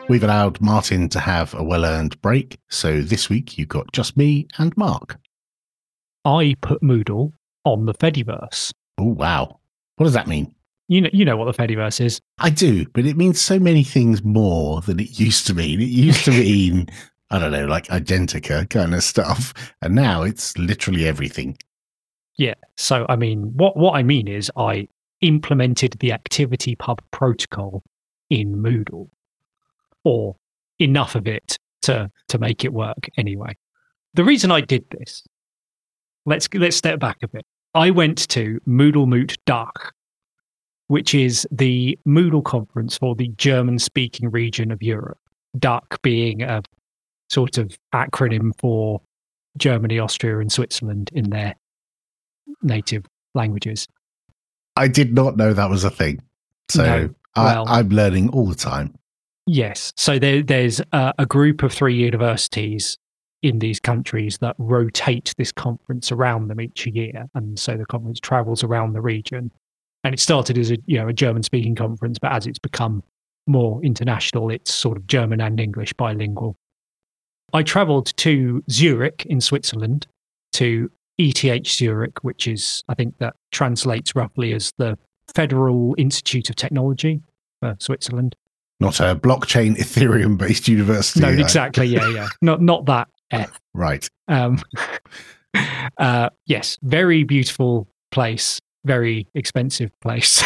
We've allowed Martin to have a well-earned break, so this week you've got just me and Mark. I put Moodle on the Fediverse. Oh, wow. What does that mean? You know what the Fediverse is. I do, but it means so many things more than it used to mean. It used to mean, I don't know, like Identica kind of stuff, and now it's literally everything. Yeah, so I mean, what I mean is I implemented the ActivityPub protocol in Moodle, or enough of it to make it work anyway. The reason I did this, let's step back a bit. I went to Moodle Moot Dach, which is the Moodle conference for the German-speaking region of Europe. Dach being a sort of acronym for Germany, Austria, and Switzerland in their native languages. I did not know that was a thing. So no, I'm learning all the time. Yes. So there's a group of 3 universities in these countries that rotate this conference around them each year. And so the conference travels around the region. And it started as a German-speaking conference, but as it's become more international, it's sort of German and English bilingual. I travelled to Zurich in Switzerland, to ETH Zurich, which is, I think that translates roughly as the Federal Institute of Technology for Switzerland. Not a blockchain Ethereum-based university. No, exactly. Yeah. Not that F. Right. Yes, very beautiful place. Very expensive place,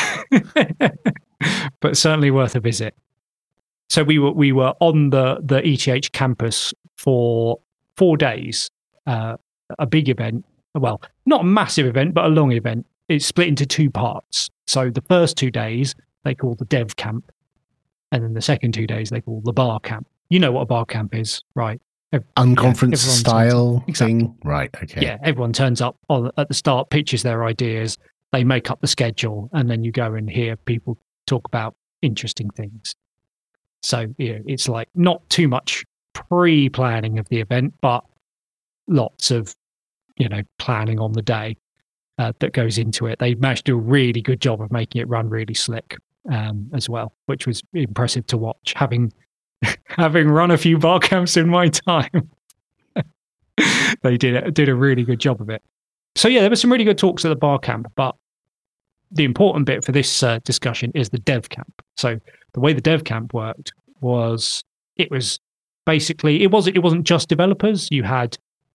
but certainly worth a visit. So we were on the ETH campus for 4 days, a big event. Well, not a massive event, but a long event. It's split into 2 parts. So the first 2 days they call the Dev Camp, and then the second 2 days they call the Bar Camp. You know what a bar camp is, right? Unconference style thing, right? Okay. Yeah, everyone turns up at the start, pitches their ideas. They make up the schedule, and then you go and hear people talk about interesting things. So it's like not too much pre-planning of the event, but lots of planning on the day that goes into it. They managed to do a really good job of making it run really slick as well, which was impressive to watch. Having run a few bar camps in my time, they did a really good job of it. So yeah, there were some really good talks at the bar camp, but the important bit for this discussion is the dev camp. So the way the dev camp worked was it wasn't just developers. You had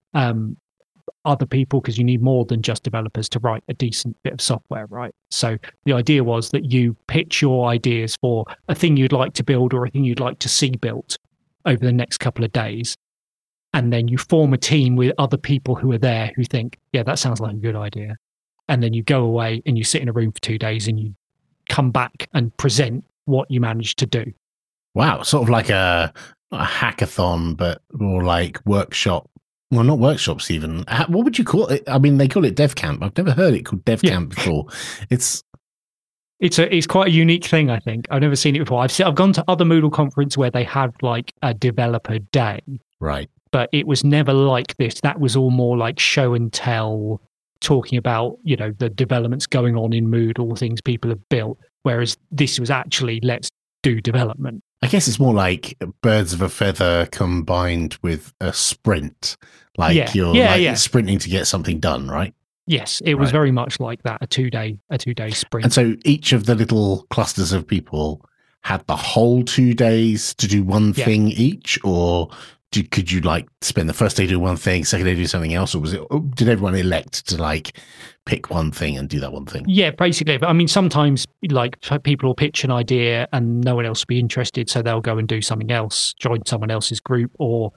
other people, because you need more than just developers to write a decent bit of software, right? So the idea was that you pitch your ideas for a thing you'd like to build or a thing you'd like to see built over the next couple of days. And then you form a team with other people who are there who think, yeah, that sounds like a good idea. And then you go away and you sit in a room for 2 days and you come back and present what you managed to do. Wow. Sort of like a hackathon, but more like workshop. Well, not workshops even. What would you call it? I mean, they call it Dev Camp. I've never heard it called Dev Camp before. It's quite a unique thing, I think. I've never seen it before. I've gone to other Moodle conferences where they had like a developer day. Right. But it was never like this. That was all more like show and tell, talking about, the developments going on in Moodle, things people have built. Whereas this was actually, let's do development. I guess it's more like birds of a feather combined with a sprint. Like you're sprinting to get something done, right? Yes, it was very much like that, a two day sprint. And so each of the little clusters of people had the whole 2 days to do one thing each, or could you like spend the first day doing one thing, second day do something else, or did everyone elect to like pick one thing and do that one thing? Yeah, basically. But I mean, sometimes like people will pitch an idea and no one else will be interested, so they'll go and do something else, join someone else's group, or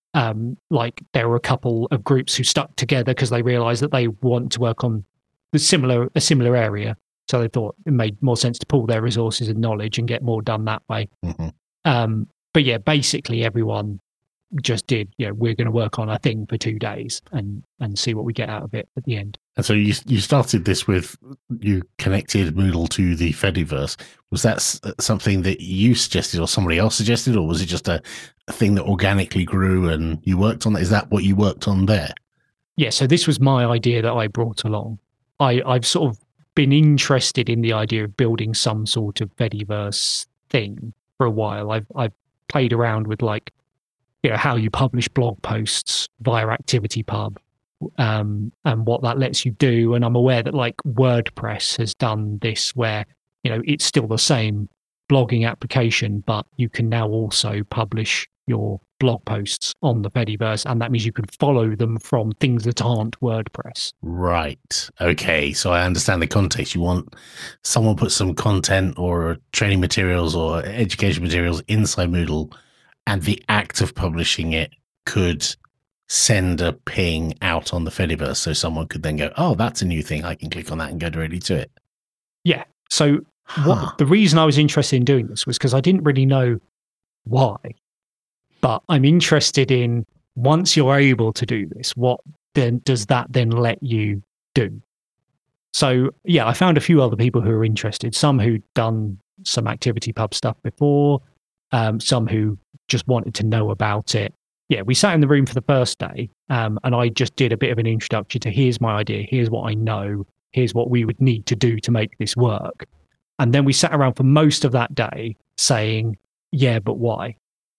like there were a couple of groups who stuck together because they realized that they want to work on a similar area. So they thought it made more sense to pool their resources and knowledge and get more done that way. Mm-hmm. But yeah, basically everyone just did, we're going to work on a thing for 2 days and see what we get out of it at the end. And so you started this with, you connected Moodle to the Fediverse. Was that something that you suggested or somebody else suggested, or was it just a thing that organically grew and you worked on? Is that what you worked on there? Yeah, so this was my idea that I brought along. I've sort of been interested in the idea of building some sort of Fediverse thing for a while. I've played around with like, how you publish blog posts via ActivityPub, and what that lets you do. And I'm aware that like WordPress has done this where, it's still the same blogging application, but you can now also publish your blog posts on the Fediverse, and that means you can follow them from things that aren't WordPress. Right. Okay. So I understand the context. You want someone put some content or training materials or education materials inside Moodle, and the act of publishing it could send a ping out on the Fediverse, so someone could then go, oh, that's a new thing. I can click on that and go directly to it. Yeah. So the reason I was interested in doing this was because I didn't really know why. But I'm interested in, once you're able to do this, what then does that then let you do? So, yeah, I found a few other people who are interested, some who'd done some ActivityPub stuff before, some who just wanted to know about it. Yeah, we sat in the room for the first day, and I just did a bit of an introduction to, here's my idea, here's what I know, here's what we would need to do to make this work. And then we sat around for most of that day saying, yeah, but why?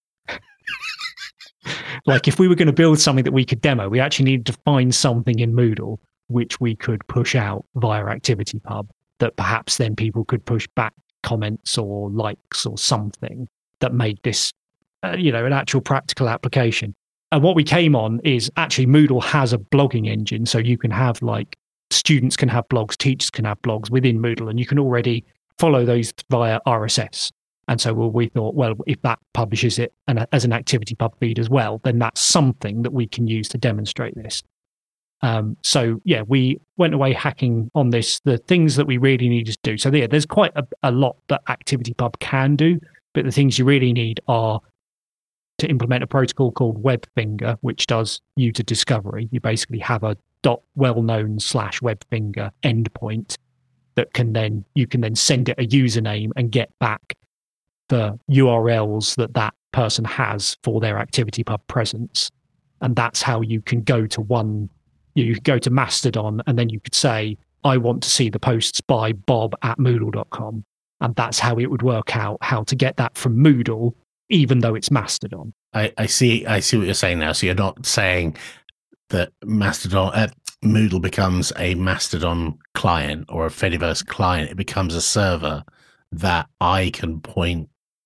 Like, if we were going to build something that we could demo, we actually needed to find something in Moodle which we could push out via ActivityPub that perhaps then people could push back comments or likes or something that made this, an actual practical application. And what we came on is actually Moodle has a blogging engine. So you can have like students can have blogs, teachers can have blogs within Moodle, and you can already follow those via RSS. And so we thought, well, if that publishes it as an ActivityPub feed as well, then that's something that we can use to demonstrate this. So, yeah, we went away hacking on this, the things that we really needed to do. So, yeah, there's quite a lot that ActivityPub can do, but the things you really need are to implement a protocol called WebFinger, which does user discovery. You basically have a .well-known /WebFinger endpoint that you can then send it a username and get back the URLs that person has for their ActivityPub presence. And that's how you can go to you can go to Mastodon, and then you could say, I want to see the posts by bob@moodle.com. And that's how it would work out how to get that from Moodle, even though it's Mastodon. I see what you're saying now. So you're not saying that Moodle becomes a Mastodon client or a Fediverse client. It becomes a server that I can point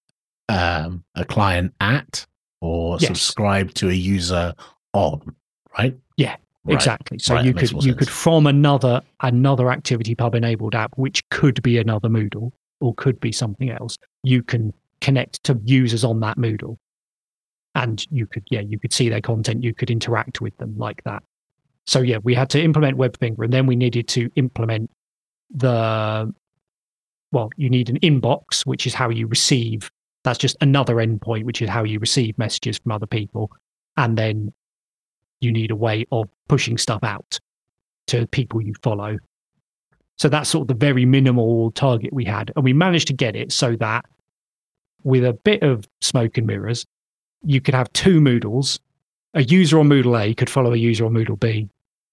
a client at or subscribe to a user on, right? Yeah, right. Exactly. So you could from another ActivityPub enabled app, which could be another Moodle or could be something else, you can connect to users on that Moodle. And you could see their content, you could interact with them like that. So yeah, we had to implement WebFinger, and then we needed to implement you need an inbox, which is how you receive. That's just another endpoint, which is how you receive messages from other people. And then you need a way of pushing stuff out to people you follow. So that's sort of the very minimal target we had. And we managed to get it so that with a bit of smoke and mirrors, you could have two Moodles. A user on Moodle A could follow a user on Moodle B.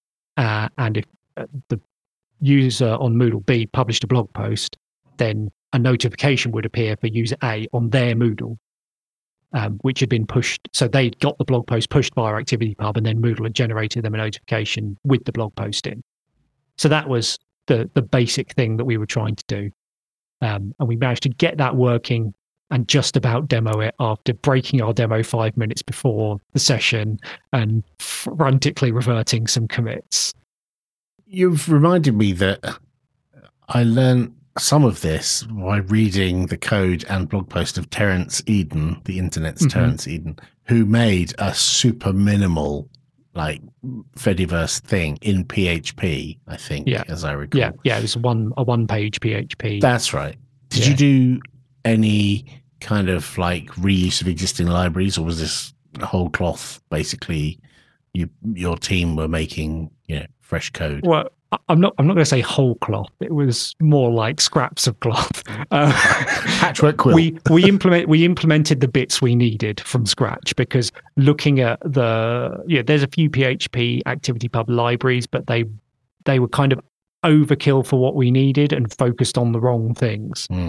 And if the user on Moodle B published a blog post, then a notification would appear for user A on their Moodle, which had been pushed. So they'd got the blog post pushed via ActivityPub, and then Moodle had generated them a notification with the blog post in. So that was the basic thing that we were trying to do. And we managed to get that working and just about demo it after breaking our demo 5 minutes before the session and frantically reverting some commits. You've reminded me that I learned some of this by reading the code and blog post of Terence Eden, the internet's Terence Eden, who made a super minimal Fediverse thing in PHP, I think, as I recall. Yeah, it was a one-page PHP. That's right. Did you do any kind of reuse of existing libraries, or was this whole cloth? Basically, your team were making fresh code. Well, I'm not going to say whole cloth. It was more like scraps of cloth. Patchwork quilt. We implemented the bits we needed from scratch, because looking at there's a few PHP ActivityPub libraries, but they were kind of overkill for what we needed and focused on the wrong things.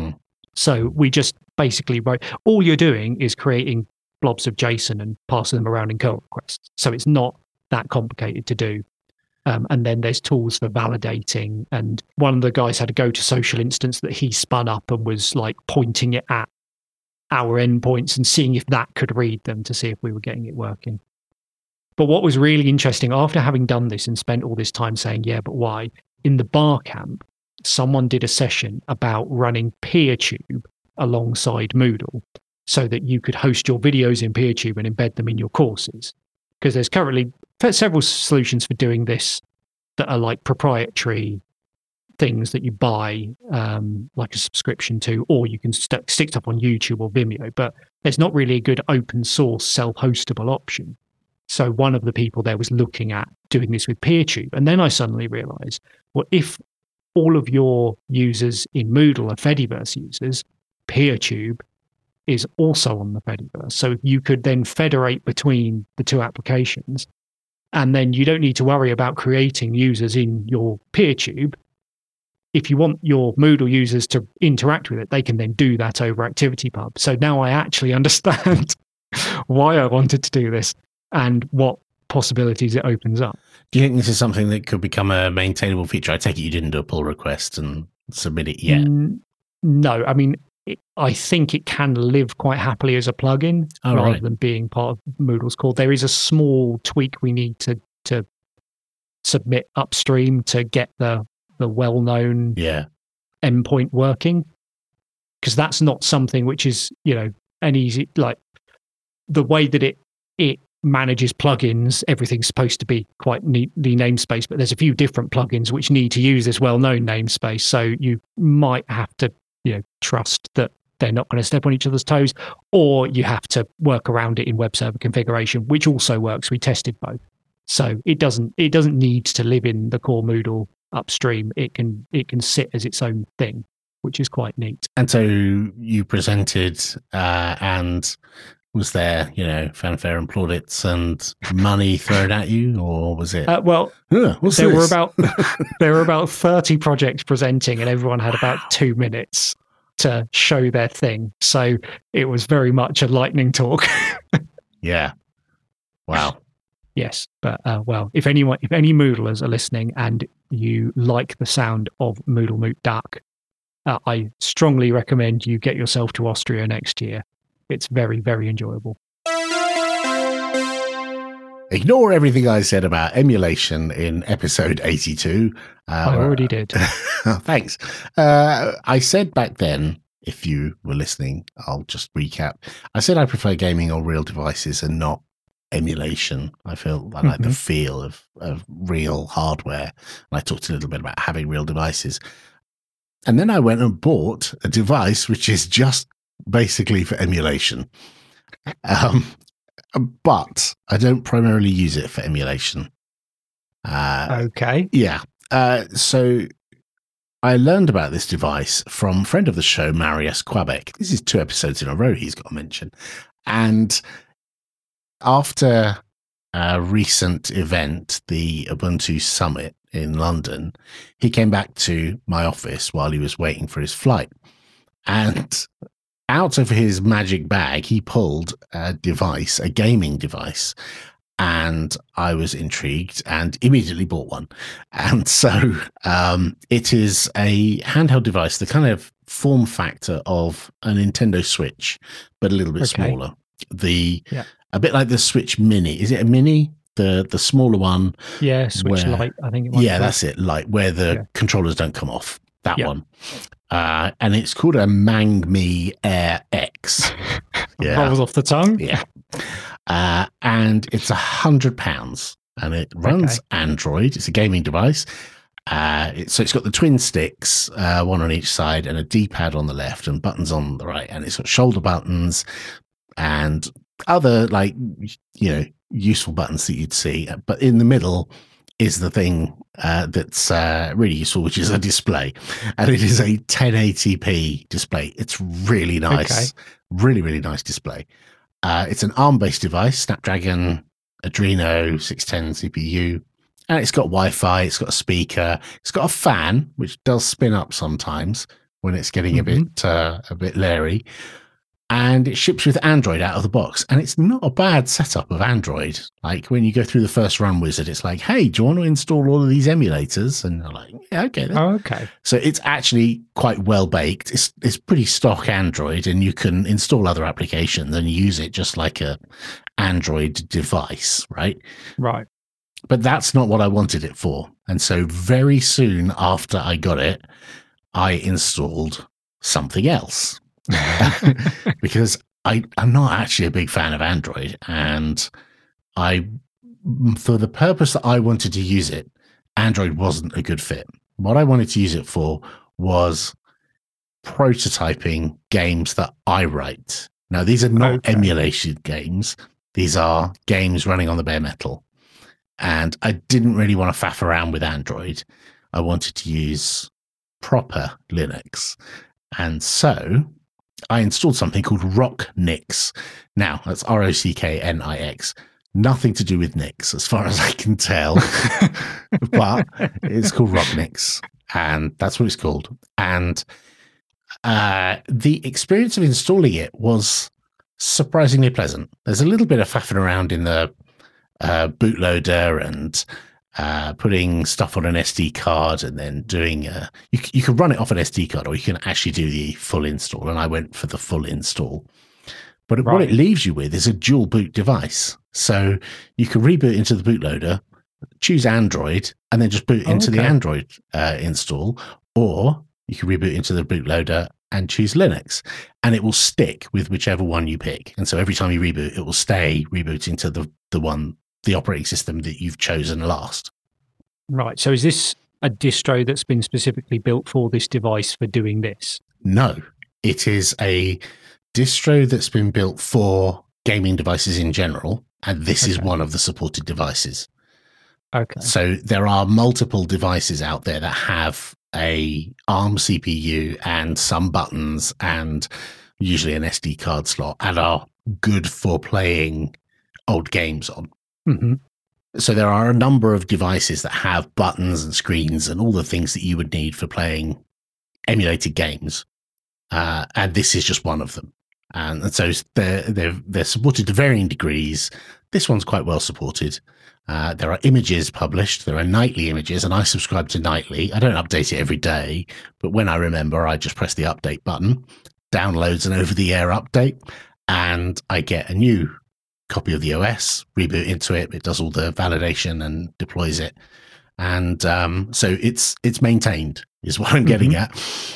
So we just basically wrote, all you're doing is creating blobs of JSON and passing them around in curl requests. So it's not that complicated to do. And then there's tools for validating. And one of the guys had a go to social instance that he spun up and was like pointing it at our endpoints and seeing if that could read them to see if we were getting it working. But what was really interesting, after having done this and spent all this time saying, yeah, but why? In the Barcamp, someone did a session about running PeerTube alongside Moodle so that you could host your videos in PeerTube and embed them in your courses. Because there's currently several solutions for doing this that are like proprietary things that you buy, like a subscription to, or you can stick stuff on YouTube or Vimeo. But there's not really a good open source self-hostable option. So one of the people there was looking at doing this with PeerTube. And then I suddenly realized, well, if all of your users in Moodle are Fediverse users, PeerTube is also on the Fediverse. So you could then federate between the two applications, and then you don't need to worry about creating users in your PeerTube. If you want your Moodle users to interact with it, they can then do that over ActivityPub. So now I actually understand why I wanted to do this and what possibilities it opens up. Do you think this is something that could become a maintainable feature? I take it you didn't do a pull request and submit it yet. No, I mean, I think it can live quite happily as a plugin rather than being part of Moodle's core. There is a small tweak we need to submit upstream to get the well-known endpoint working, because that's not something which is, an easy, like the way that it manages plugins, everything's supposed to be quite neatly namespace, but there's a few different plugins which need to use this well-known namespace. So you might have to, trust that they're not going to step on each other's toes, or you have to work around it in web server configuration, which also works. We tested both. So it doesn't need to live in the core Moodle upstream. It can sit as its own thing, which is quite neat. And so you presented, and was there, fanfare and plaudits and money thrown at you, or was it? There were about 30 projects presenting, and everyone had about 2 minutes to show their thing. So it was very much a lightning talk. Yeah. Wow. Yes, but if any Moodlers are listening and you like the sound of Moodle Moot Duck, I strongly recommend you get yourself to Austria next year. It's very, very enjoyable. Ignore everything I said about emulation in episode 82. I already did. Thanks. I said back then, if you were listening, I'll just recap. I said I prefer gaming on real devices and not emulation. I like the feel of real hardware. And I talked a little bit about having real devices. And then I went and bought a device which is just basically for emulation. But I don't primarily use it for emulation. Okay. Yeah. So I learned about this device from friend of the show, Marius Quabec. This is 2 episodes in a row he's got to mention. And after a recent event, the Ubuntu Summit in London, he came back to my office while he was waiting for his flight. And out of his magic bag, he pulled a device, a gaming device, and I was intrigued and immediately bought one. And so it is a handheld device, the kind of form factor of a Nintendo Switch, but a little bit smaller. A bit like the Switch Mini. Is it a Mini? The smaller one? Yeah, Switch Lite, I think it might be. That's it, Lite, where the controllers don't come off. That one. And it's called a Mangmi Air X. Rolls off the tongue. Yeah. And it's £100 and it runs Android. It's a gaming device. So it's got the twin sticks, one on each side, and a D-pad on the left and buttons on the right. And it's got shoulder buttons and other useful buttons that you'd see. But in the middle is the thing that's really useful, which is a display. And it is a 1080p display. It's really nice. Really, really nice display. It's an ARM-based device, Snapdragon Adreno 610 CPU. And it's got Wi-Fi, it's got a speaker, it's got a fan, which does spin up sometimes, when it's getting a bit leery. And it ships with Android out of the box. And it's not a bad setup of Android. Like when you go through the first run wizard, it's like, hey, do you want to install all of these emulators? And you're like, yeah, okay. Then. Oh, okay. So it's actually quite well baked. It's pretty stock Android, and you can install other applications and use it just like a Android device, right? Right. But that's not what I wanted it for. And so very soon after I got it, I installed something else. Because I'm not actually a big fan of Android, and for the purpose that I wanted to use it, Android wasn't a good fit. What I wanted to use it for was prototyping games that I write. Now, these are not emulation games. These are games running on the bare metal. And I didn't really want to faff around with Android. I wanted to use proper Linux. And so I installed something called Rocknix. Now, that's Rocknix. Nothing to do with Nix, as far as I can tell. But it's called Rocknix, and that's what it's called. And the experience of installing it was surprisingly pleasant. There's a little bit of faffing around in the bootloader and putting stuff on an SD card, and then doing you can run it off an SD card, or you can actually do the full install, and I went for the full install. But what it leaves you with is a dual boot device, so you can reboot into the bootloader, choose Android, and then just boot into the Android install, or you can reboot into the bootloader and choose Linux, and it will stick with whichever one you pick. And so every time you reboot, it will stay rebooting to the operating system that you've chosen last. Right. So is this a distro that's been specifically built for this device for doing this? No, it is a distro that's been built for gaming devices in general, and this is one of the supported devices. Okay. So there are multiple devices out there that have a ARM CPU and some buttons and usually an SD card slot, and are good for playing old games on. Mm-hmm. So there are a number of devices that have buttons and screens and all the things that you would need for playing emulated games, and this is just one of them. And so they're supported to varying degrees. This one's quite well supported. There are images published. There are nightly images, and I subscribe to nightly. I don't update it every day, but when I remember, I just press the update button, downloads an over-the-air update, and I get a new copy of the OS, reboot into it. It does all the validation and deploys it. And so it's maintained is what I'm getting at.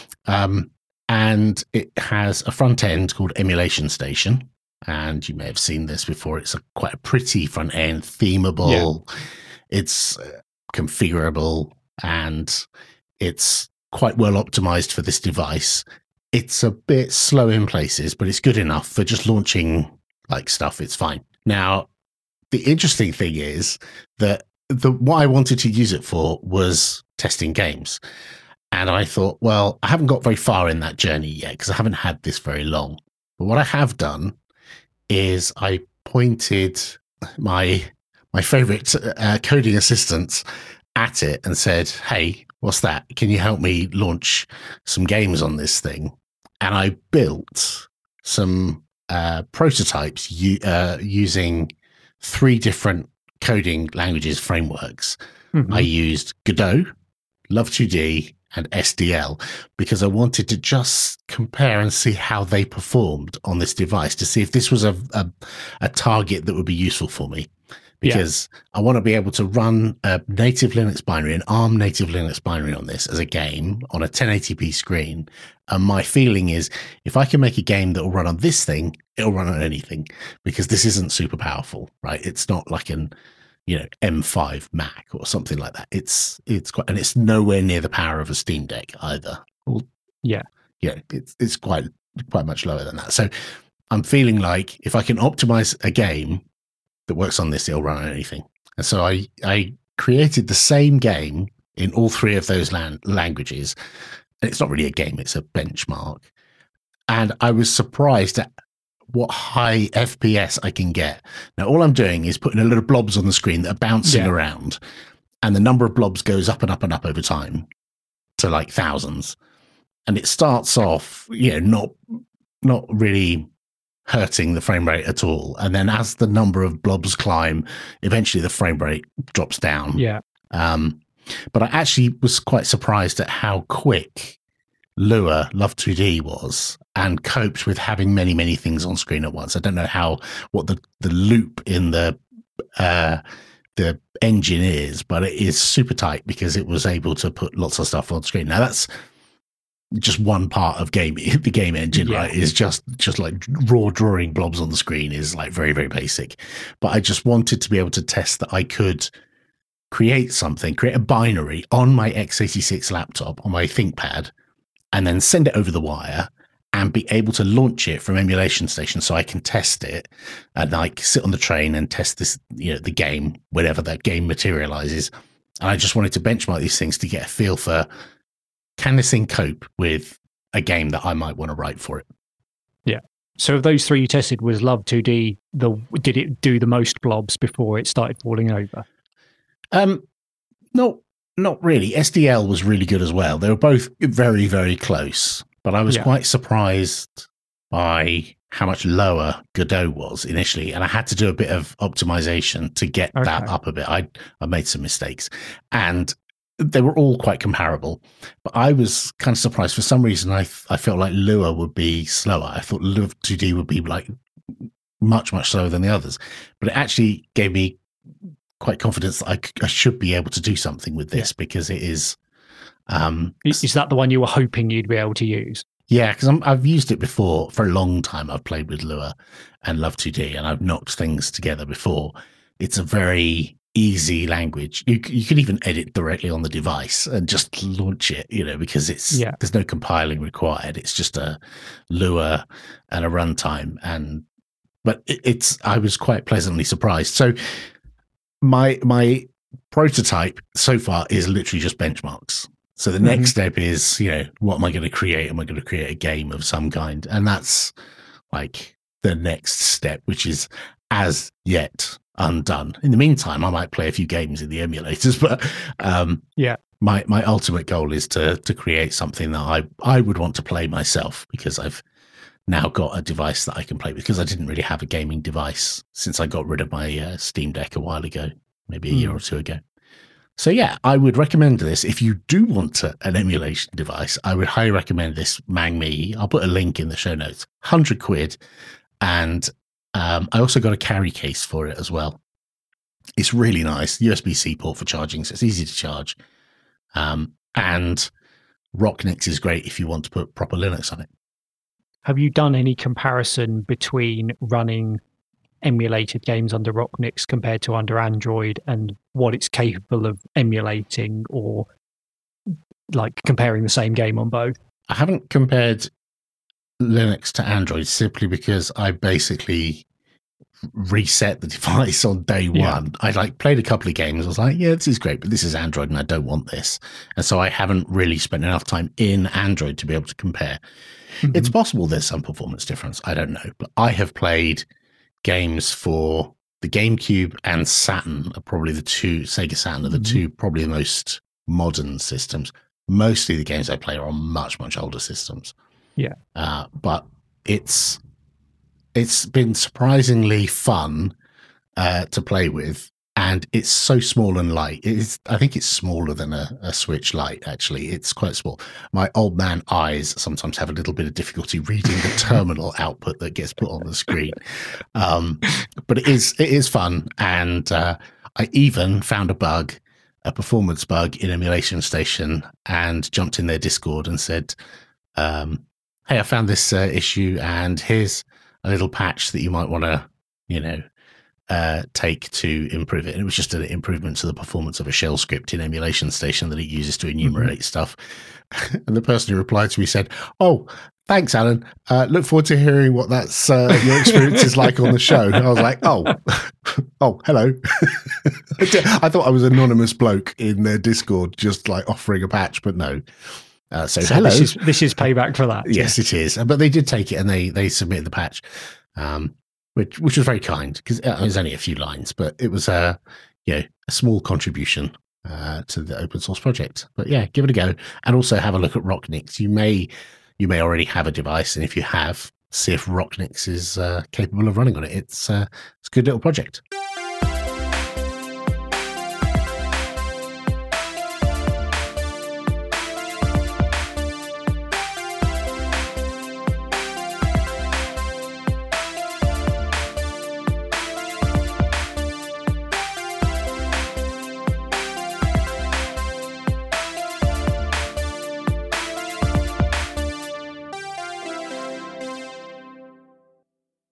And it has a front end called Emulation Station. And you may have seen this before. It's quite a pretty front end, themable. Yeah. It's configurable, and it's quite well optimized for this device. It's a bit slow in places, but it's good enough for just launching like stuff. It's fine. Now, the interesting thing is that what I wanted to use it for was testing games. And I thought, well, I haven't got very far in that journey yet because I haven't had this very long. But what I have done is I pointed my favorite coding assistants at it and said, hey, what's that? Can you help me launch some games on this thing? And I built some prototypes using 3 different coding languages frameworks. Mm-hmm. I used Godot, Love2D, and SDL because I wanted to just compare and see how they performed on this device to see if this was a target that would be useful for me. Because I want to be able to run a native Linux binary, an ARM native Linux binary on this as a game on a 1080p screen. And my feeling is if I can make a game that will run on this thing, it'll run on anything because this isn't super powerful, right? It's not like an, M5 Mac or something like that. It's quite, and it's nowhere near the power of a Steam Deck either. It's quite much lower than that. So I'm feeling like if I can optimize a game that works on this, it'll run on anything. And so I created the same game in all 3 of those languages. And it's not really a game, it's a benchmark. And I was surprised at what high FPS I can get. Now, all I'm doing is putting a little blobs on the screen that are bouncing around. And the number of blobs goes up and up and up over time to like thousands. and it starts off, not really hurting the frame rate at all. And then as the number of blobs climb, eventually the frame rate drops down. Yeah. But I actually was quite surprised at how quick Lua Love 2D was and coped with having many, many things on screen at once. I don't know what the loop in the engine is, but it is super tight because it was able to put lots of stuff on screen. Now that's just one part of the game engine, right? Is just like raw drawing blobs on the screen is like very, very basic. But I just wanted to be able to test that I could create a binary on my x86 laptop on my ThinkPad, and then send it over the wire and be able to launch it from Emulation Station so I can test it and like sit on the train and test this, the game, whenever that game materializes. And I just wanted to benchmark these things to get a feel for, can this thing cope with a game that I might want to write for it? Yeah. So of those three you tested, was Love 2D, did it do the most blobs before it started falling over? Not really. SDL was really good as well. They were both very, very close, but I was quite surprised by how much lower Godot was initially, and I had to do a bit of optimization to get that up a bit. I made some mistakes, and they were all quite comparable, but I was kind of surprised. For some reason, I felt like Lua would be slower. I thought Lua 2D would be like much, much slower than the others, but it actually gave me quite confidence that I should be able to do something with this because it is. Is that the one you were hoping you'd be able to use? Yeah, because I've used it before for a long time. I've played with Lua and Love 2D, and I've knocked things together before. It's a very easy language. You can even edit directly on the device and just launch it, because there's no compiling required. It's just a Lua and a runtime, but I was quite pleasantly surprised. So my prototype so far is literally just benchmarks. So the next step is, what am I going to create? Am I going to create a game of some kind? And that's like the next step, which is as yet undone. In the meantime, I might play a few games in the emulators, but my ultimate goal is to create something that I would want to play myself, because I've now got a device that I can play with, because I didn't really have a gaming device since I got rid of my Steam Deck a while ago, maybe a year or two ago. So yeah, I would recommend this. If you do want an emulation device, I would highly recommend this MangMe. I'll put a link in the show notes. £100. And I also got a carry case for it as well. It's really nice. USB-C port for charging, so it's easy to charge. And Rocknix is great if you want to put proper Linux on it. Have you done any comparison between running emulated games under Rocknix compared to under Android, and what it's capable of emulating, or like comparing the same game on both? I haven't compared Linux to Android simply because I basically reset the device on day one. I played a couple of games. I was like, yeah, this is great, but this is Android and I don't want this. And so I haven't really spent enough time in Android to be able to compare. It's possible there's some performance difference. I don't know, but I have played games for the GameCube and Saturn are probably Sega Saturn are the two probably the most modern systems. Mostly the games I play are on much, much older systems. Yeah. But it's been surprisingly fun to play with, and it's so small and light. I think it's smaller than a Switch Lite, actually. It's quite small. My old man eyes sometimes have a little bit of difficulty reading the terminal output that gets put on the screen. But it is fun, and I even found a performance bug in Emulation Station, and jumped in their Discord and said, hey, I found this issue, and here's a little patch that you might want to, take to improve it. And it was just an improvement to the performance of a shell script in Emulation Station that it uses to enumerate stuff. And the person who replied to me said, oh, thanks, Alan. Look forward to hearing what that's your experience is like on the show. And I was like, oh, hello. I thought I was an anonymous bloke in their Discord just like offering a patch, but no. So hello. This is payback for that. Yes, it is. But they did take it and they submitted the patch, which was very kind, because it was only a few lines, but it was a small contribution. to the open source project. But yeah, give it a go, and also have a look at Rocknix. You may already have a device, and if you have, see if Rocknix is capable of running on it. It's a good little project.